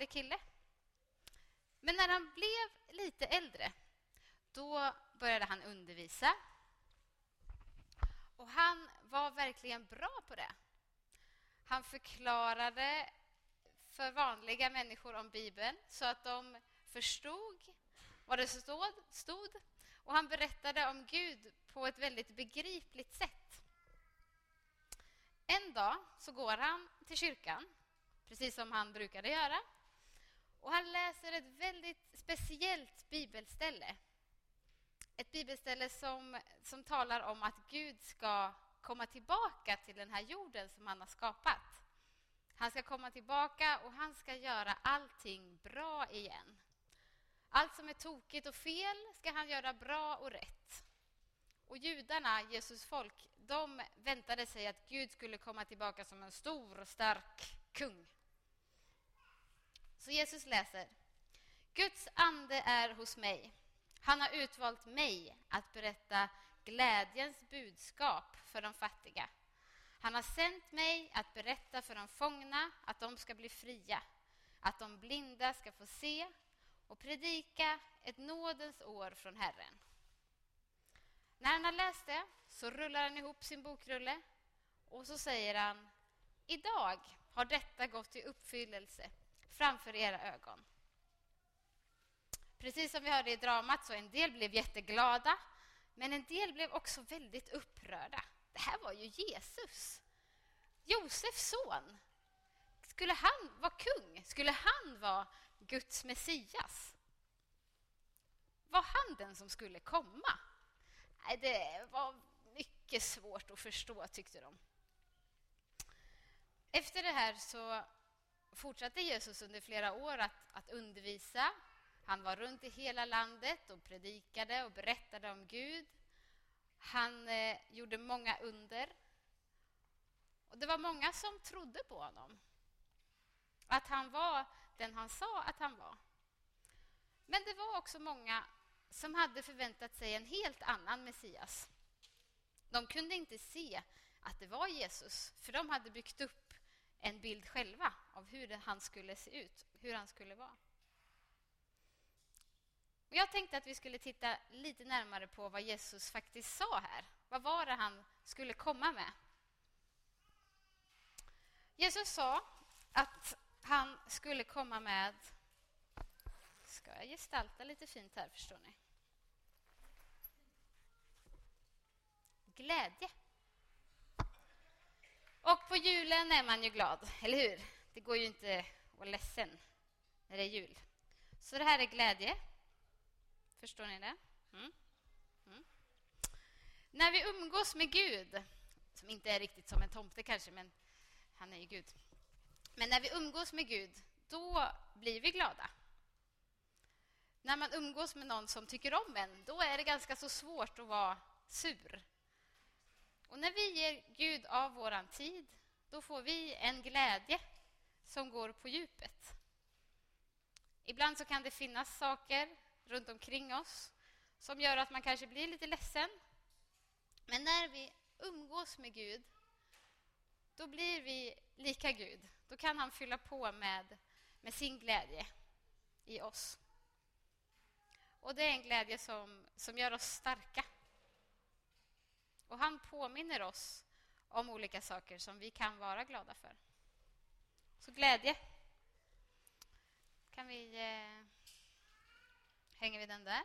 vanlig kille. Men när han blev lite äldre, då började han undervisa. Och han var verkligen bra på det. Han förklarade för vanliga människor om Bibeln så att de förstod vad det stod. Och han berättade om Gud på ett väldigt begripligt sätt. En dag så går han till kyrkan, precis som han brukade göra. Och han läser ett väldigt speciellt bibelställe. Ett bibelställe som talar om att Gud ska komma tillbaka till den här jorden som han har skapat. Han ska komma tillbaka och han ska göra allting bra igen. Allt som är tokigt och fel ska han göra bra och rätt. Och judarna, Jesus folk, de väntade sig att Gud skulle komma tillbaka som en stor och stark kung. Så Jesus läser: Guds ande är hos mig. Han har utvalt mig att berätta glädjens budskap för de fattiga. Han har sänt mig att berätta för de fångna att de ska bli fria, att de blinda ska få se och predika ett nådens år från Herren. När han har läst det så rullar han ihop sin bokrulle och så säger han: idag har detta gått i uppfyllelse framför era ögon. Precis som vi hörde i dramat så en del blev jätteglada, men en del blev också väldigt upprörda. Det här var ju Jesus, Josefs son. Skulle han vara kung? Skulle han vara Guds Messias? Var han den som skulle komma? Nej, det var mycket svårt att förstå, tyckte de. Efter det här så fortsatte Jesus under flera år att undervisa. Han var runt i hela landet och predikade och berättade om Gud. Han gjorde många under. Och det var många som trodde på honom. Att han var den han sa att han var. Men det var också många som hade förväntat sig en helt annan Messias. De kunde inte se att det var Jesus, för de hade byggt upp en bild själva av hur han skulle se ut, hur han skulle vara. Och jag tänkte att vi skulle titta lite närmare på vad Jesus faktiskt sa här. Vad var det han skulle komma med? Jesus sa att han skulle komma med... Ska jag gestalta lite fint här, förstår ni? Glädje. Och på julen är man ju glad, eller hur? Det går ju inte att vara ledsen när det är jul. Så det här är glädje. Förstår ni det? När vi umgås med Gud, som inte är riktigt som en tomte kanske, men han är ju Gud. Men när vi umgås med Gud, då blir vi glada. När man umgås med någon som tycker om en, då är det ganska så svårt att vara sur. Och när vi ger Gud av våran tid, då får vi en glädje som går på djupet. Ibland så kan det finnas saker runt omkring oss som gör att man kanske blir lite ledsen. Men när vi umgås med Gud, då blir vi lika Gud. Då kan han fylla på med sin glädje i oss. Och det är en glädje som gör oss starka. Och han påminner oss om olika saker som vi kan vara glada för. Så glädje. Kan vi... hänger vi den där?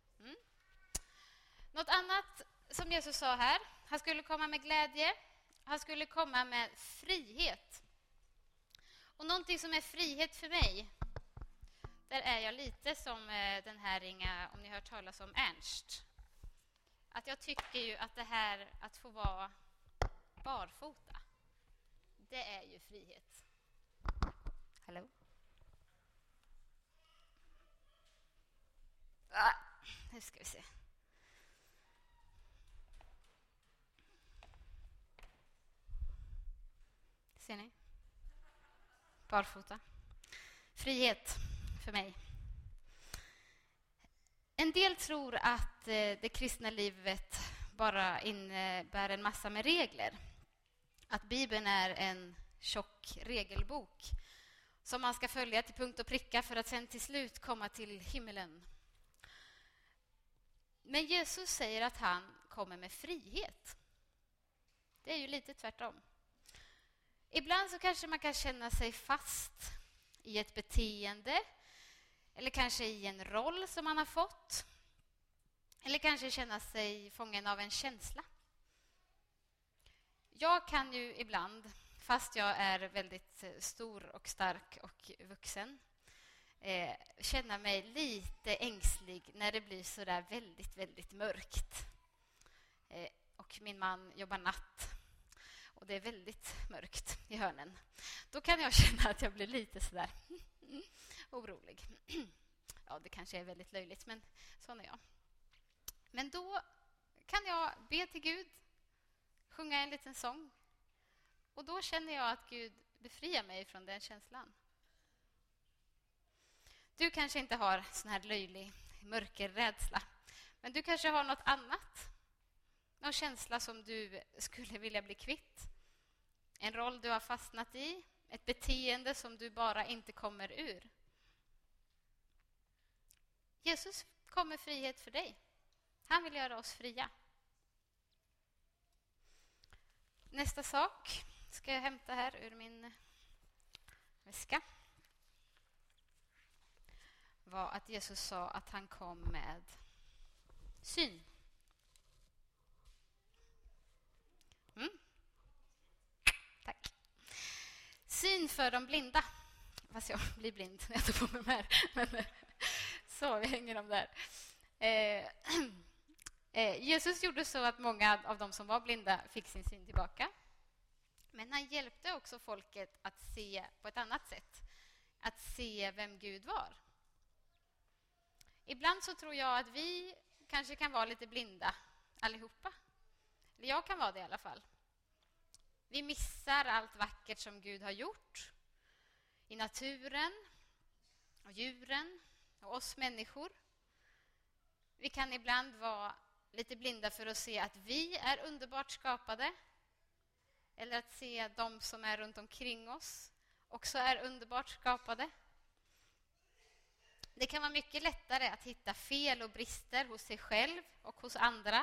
Något annat som Jesus sa här. Han skulle komma med glädje. Han skulle komma med frihet. Och någonting som är frihet för mig, där är jag lite som den här ringa, om ni har hört talas om Ernst. Att jag tycker ju att det här att få vara barfota, det är ju frihet. Hallå? Nu ska vi se. Ser ni? Barfota. Frihet för mig. En del tror att det kristna livet bara innebär en massa med regler. Att Bibeln är en tjock regelbok som man ska följa till punkt och pricka för att sen till slut komma till himmelen. Men Jesus säger att han kommer med frihet. Det är ju lite tvärtom. Ibland så kanske man kan känna sig fast i ett beteende eller kanske i en roll som man har fått. Eller kanske känna sig fången av en känsla. Jag kan ju ibland, fast jag är väldigt stor och stark och vuxen, känna mig lite ängslig när det blir så där väldigt, väldigt mörkt. Och min man jobbar natt och det är väldigt mörkt i hörnen. Då kan jag känna att jag blir lite så där orolig. Ja, det kanske är väldigt löjligt, men sån är jag. Men då kan jag be till Gud, sjunga en liten sång. Och då känner jag att Gud befriar mig från den känslan. Du kanske inte har sån här löjlig mörkerrädsla. Men du kanske har något annat. Någon känsla som du skulle vilja bli kvitt. En roll du har fastnat i. Ett beteende som du bara inte kommer ur. Jesus kommer frihet för dig. Han vill göra oss fria. Nästa sak ska jag hämta här ur min väska. Var att Jesus sa att han kom med syn. Tack. Syn för de blinda. Fast jag blir blind när jag tar på mig de här. Men, så, vi hänger dem där. Jesus gjorde så att många av de som var blinda fick sin syn tillbaka. Men han hjälpte också folket att se på ett annat sätt. Att se vem Gud var. Ibland så tror jag att vi kanske kan vara lite blinda allihopa. Eller jag kan vara det i alla fall. Vi missar allt vackert som Gud har gjort. I naturen och djuren och oss människor. Vi kan ibland vara lite blinda för att se att vi är underbart skapade. Eller att se att de som är runt omkring oss också är underbart skapade. Det kan vara mycket lättare att hitta fel och brister hos sig själv och hos andra.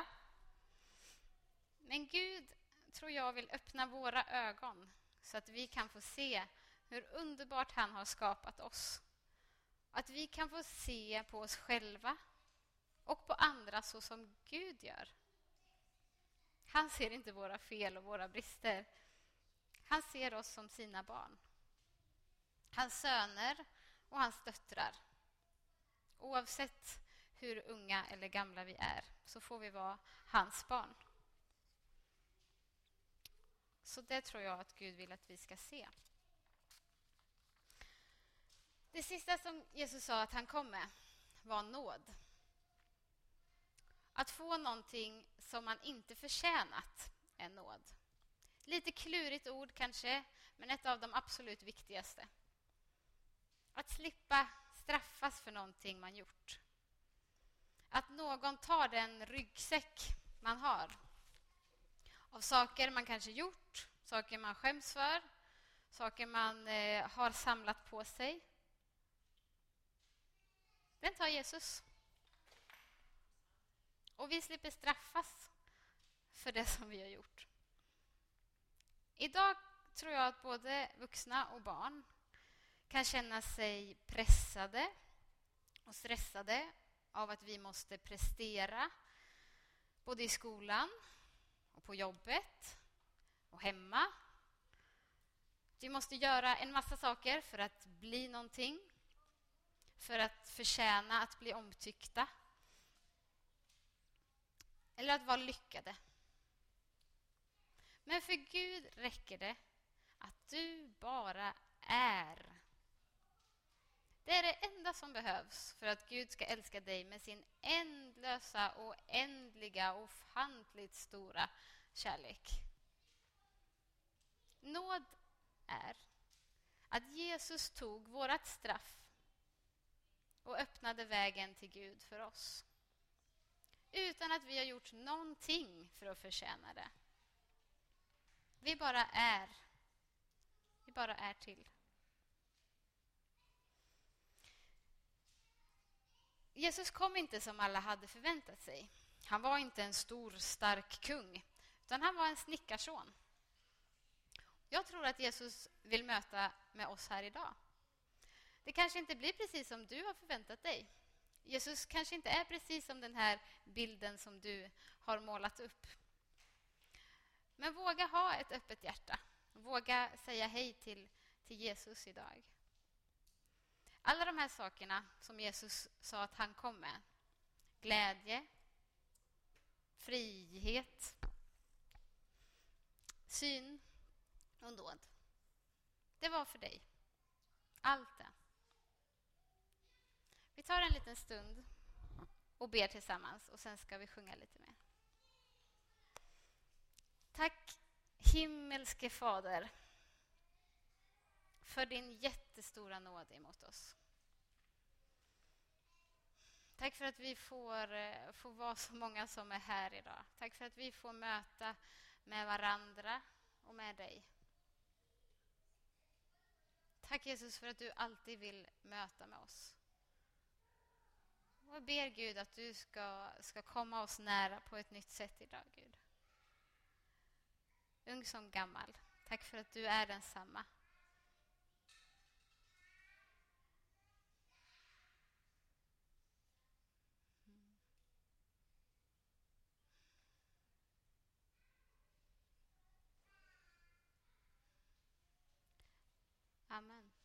Men Gud, tror jag, vill öppna våra ögon så att vi kan få se hur underbart han har skapat oss. Att vi kan få se på oss själva och på andra så som Gud gör. Han ser inte våra fel och våra brister. Han ser oss som sina barn. Hans söner och hans döttrar. Oavsett hur unga eller gamla vi är så får vi vara hans barn. Så det tror jag att Gud vill att vi ska se. Det sista som Jesus sa att han kom med var nåd. Att få någonting som man inte förtjänat är nåd. Lite klurigt ord kanske, men ett av de absolut viktigaste. Att slippa straffas för någonting man gjort. Att någon tar den ryggsäck man har. Av saker man kanske gjort, saker man skäms för, saker man har samlat på sig. Den tar Jesus. Och vi slipper straffas för det som vi har gjort. Idag tror jag att både vuxna och barn kan känna sig pressade och stressade av att vi måste prestera både i skolan och på jobbet och hemma. Vi måste göra en massa saker för att bli någonting, för att förtjäna att bli omtyckta eller att vara lyckade. Men för Gud räcker det att du bara är. Det är det enda som behövs för att Gud ska älska dig med sin ändlösa, oändliga, ofantligt stora kärlek. Nåd är att Jesus tog vårat straff och öppnade vägen till Gud för oss. Utan att vi har gjort någonting för att förtjäna det. Vi bara är. Vi bara är till. Jesus kom inte som alla hade förväntat sig. Han var inte en stor, stark kung, utan han var en snickarson. Jag tror att Jesus vill möta med oss här idag. Det kanske inte blir precis som du har förväntat dig. Jesus kanske inte är precis som den här bilden som du har målat upp. Men våga ha ett öppet hjärta. Våga säga hej till Jesus idag. Alla de här sakerna som Jesus sa att han kom med. Glädje, frihet, syn och nåd. Det var för dig. Allt det. Vi tar en liten stund och ber tillsammans och sen ska vi sjunga lite mer. Tack himmelske Fader för din jättestora nåd emot oss. Tack för att vi får vara så många som är här idag. Tack för att vi får möta med varandra och med dig. Tack Jesus för att du alltid vill möta med oss. Och jag ber Gud att du ska komma oss nära på ett nytt sätt idag, Gud. Ung som gammal. Tack för att du är densamma. Amen.